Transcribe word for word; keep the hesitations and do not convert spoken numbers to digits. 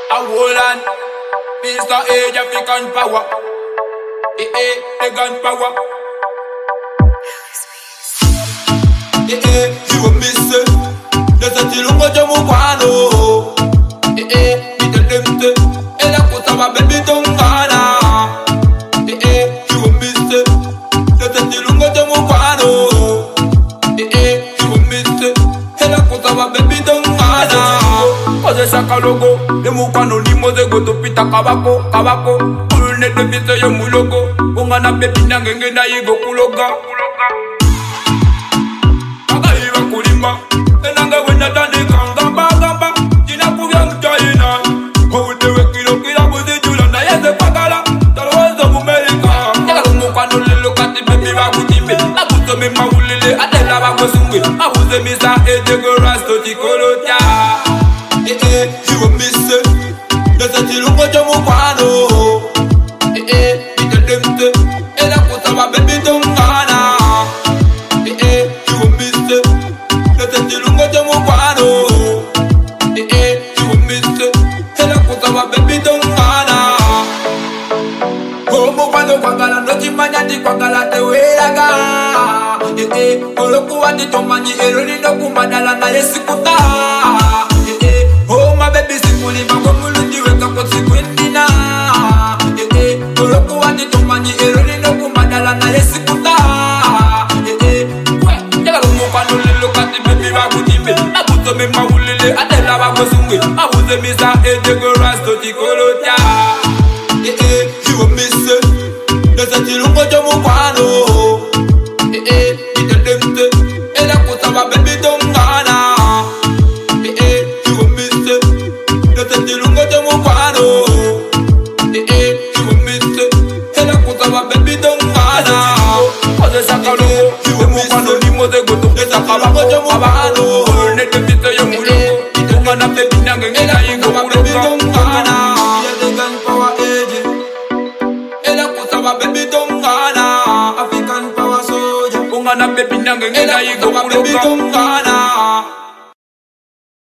A Wolan, Mister Age African power. Eh eh, the gun power. Eh eh, you a miss it. Nessa tilungo jamu kwano. Eh eh, ite demte. Ela kutaba baby tongana. Eh eh, you a miss it. Nessa tilungo jamu kwano. Eh eh, you a miss it. Ela kutaba baby tongana. Koze shaka logo. Nemu kwano ni moze goto pita kabako, kabako. Ulne de vise yo mulogo. Ungana baby nangenge na yigo kuloga. Agaiva kulimba. Enanga wena tani kangamba gamba. Jina kuvya mchaina. Hautewe kilo kila buzi jula na yeze pagala. Talwazo mumerika. Yaga kumu kwano lilo kati baby wakutipe. Abuzo mima ulile atela wakosungwe. Abuze misa ete go rasto tikolotia. Eh eh, you a miss it. Nessa tilungo jamu kwano. Eh eh, ite demte. Ela kutaba baby tongana. Eh eh, you a miss it. Nessa tilungo jamu kwano. Eh eh, you a miss it. Ela kutaba baby tongana. Como kwano kwangala nochi manyati kwangala te weraga. Eh eh, oloku wati tomanyi eroni no kumbadala na yesikuta. Baby sikuli bango mulungi weka kotsi kwendina. Eh eh, oloku wati tomanyi eroni no kumbadala na yesikuta. Eh eh, kwe, yaga kumukano lilo kati baby wakutipe. Abuzo mema ulile atela wakosungwe. Abuze misa ete go rasto tikolotia. Eh eh, you a miss it. Nessa tilungo jamu kwano. Eh eh, ite demte. Ela kutaba baby tongana. Eh eh, you a miss it. Nessa tilungo jamu kwano. Eh eh, you a miss it. Ela kutaba baby tongana. Koze shaka logo. Nemu kwano ni moze goto pita kabako jamu kwano. Ulne de vise yo mulogo. Ungana baby nangenge na yigo kuloga. Yede gun power age. Ela kutaba baby tongana. African power soldier. Ungana baby nangenge na yigo kuloga.